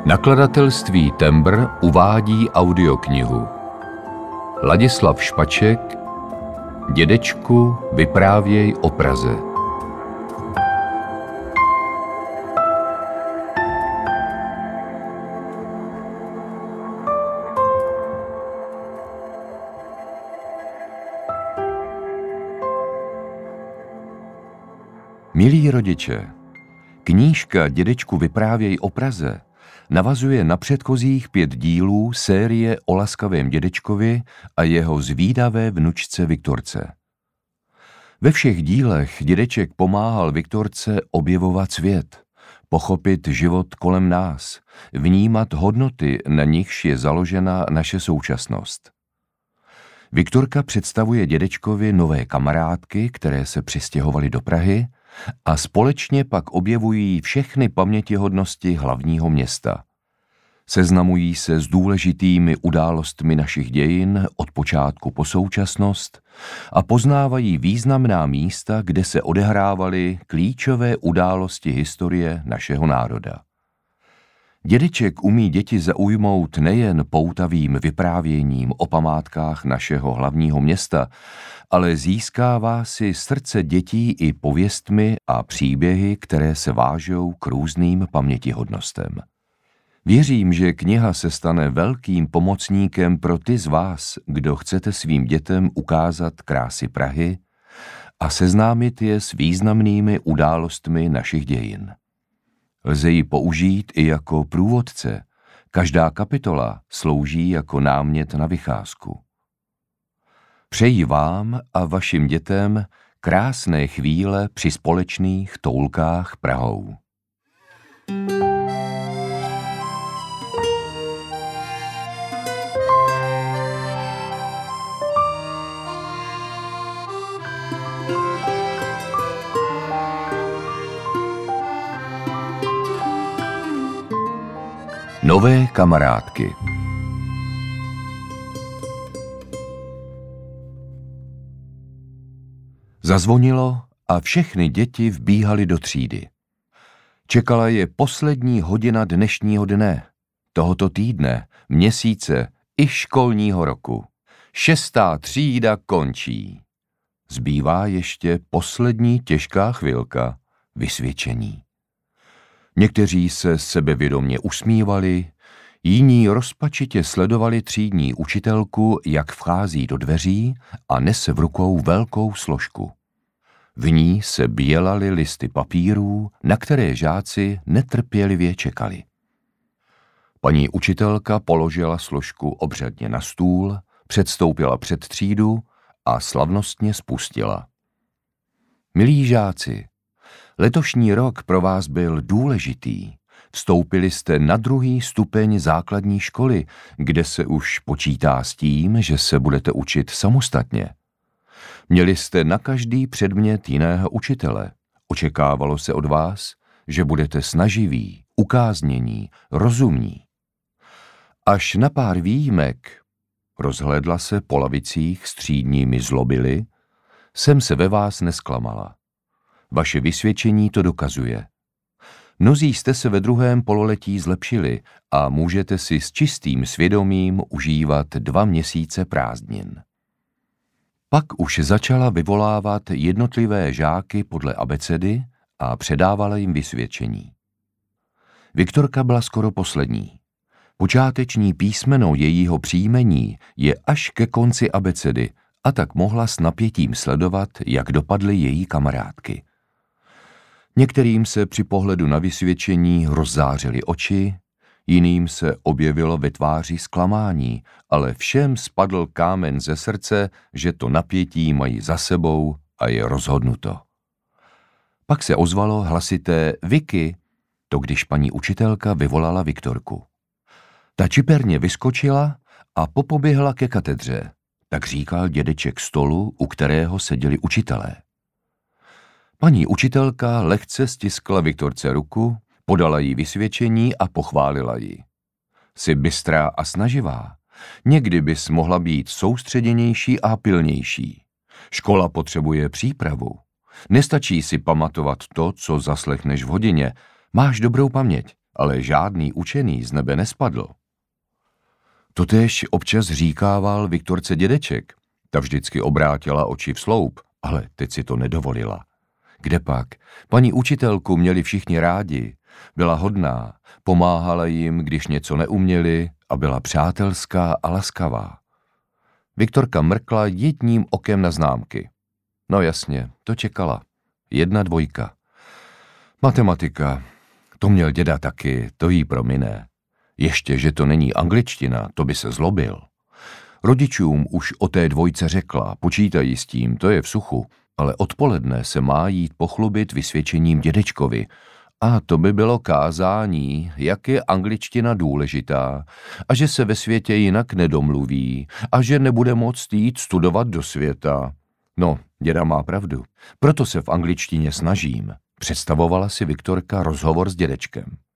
Nakladatelství Tembr uvádí audioknihu Ladislav Špaček Dědečku, vyprávěj o Praze. Milí rodiče, knížka Dědečku, vyprávěj o Praze navazuje na předchozích 5 dílů série o laskavém dědečkovi a jeho zvídavé vnučce Viktorce. Ve všech dílech dědeček pomáhal Viktorce objevovat svět, pochopit život kolem nás, vnímat hodnoty, na nichž je založena naše současnost. Viktorka představuje dědečkovi nové kamarádky, které se přistěhovaly do Prahy, a společně pak objevují všechny pamětihodnosti hlavního města. Seznamují se s důležitými událostmi našich dějin od počátku po současnost a poznávají významná místa, kde se odehrávaly klíčové události historie našeho národa. Dědeček umí děti zaujmout nejen poutavým vyprávěním o památkách našeho hlavního města, ale získává si srdce dětí i pověstmi a příběhy, které se vážou k různým pamětihodnostem. Věřím, že kniha se stane velkým pomocníkem pro ty z vás, kdo chcete svým dětem ukázat krásy Prahy a seznámit je s významnými událostmi našich dějin. Lze ji použít i jako průvodce. Každá kapitola slouží jako námět na vycházku. Přeji vám a vašim dětem krásné chvíle při společných toulkách Prahou. Nové kamarádky. Zazvonilo a všechny děti vbíhaly do třídy. Čekala je poslední hodina dnešního dne, tohoto týdne, měsíce i školního roku. 6. třída končí. Zbývá ještě poslední těžká chvilka, vysvědčení. Někteří se sebevědomě usmívali, jiní rozpačitě sledovali třídní učitelku, jak vchází do dveří a nese v rukou velkou složku. V ní se bělaly listy papírů, na které žáci netrpělivě čekali. Paní učitelka položila složku obřadně na stůl, předstoupila před třídu a slavnostně spustila. Milí žáci, letošní rok pro vás byl důležitý. Vstoupili jste na 2. stupeň základní školy, kde se už počítá s tím, že se budete učit samostatně. Měli jste na každý předmět jiného učitele. Očekávalo se od vás, že budete snaživí, ukáznění, rozumní. Až na pár výjimek, rozhlédla se po lavicích s třídními zlobily, jsem se ve vás nesklamala. Vaše vysvědčení to dokazuje. Mnozí jste se ve 2. pololetí zlepšili a můžete si s čistým svědomím užívat 2 měsíce prázdnin. Pak už začala vyvolávat jednotlivé žáky podle abecedy a předávala jim vysvědčení. Viktorka byla skoro poslední. Počáteční písmeno jejího příjmení je až ke konci abecedy a tak mohla s napětím sledovat, jak dopadly její kamarádky. Některým se při pohledu na vysvědčení rozzářily oči, jiným se objevilo ve tváři zklamání, ale všem spadl kámen ze srdce, že to napětí mají za sebou a je rozhodnuto. Pak se ozvalo hlasité Vicky, to když paní učitelka vyvolala Viktorku. Ta čiperně vyskočila a popoběhla ke katedře, tak říkal dědeček stolu, u kterého seděli učitelé. Paní učitelka lehce stiskla Viktorce ruku, podala jí vysvědčení a pochválila ji. Jsi bystrá a snaživá. Někdy bys mohla být soustředěnější a pilnější. Škola potřebuje přípravu. Nestačí si pamatovat to, co zaslechneš v hodině. Máš dobrou paměť ale žádný učený z nebe nespadl. Totéž občas říkával Viktorce dědeček. Ta vždycky obrátila oči v sloup, ale teď si to nedovolila. Kdepak, paní učitelku měli všichni rádi, byla hodná, pomáhala jim, když něco neuměli a byla přátelská a laskavá. Viktorka mrkla jedním okem na známky. No jasně, to čekala. 1, 2. Matematika, to měl děda taky, to jí promine. Ještě, že to není angličtina, to by se zlobil. Rodičům už o té 2 řekla, počítají s tím, to je v suchu, ale odpoledne se má jít pochlubit vysvědčením dědečkovi. A to by bylo kázání, jak je angličtina důležitá a že se ve světě jinak nedomluví a že nebude moct jít studovat do světa. No, děda má pravdu, proto se v angličtině snažím, představovala si Viktorka rozhovor s dědečkem.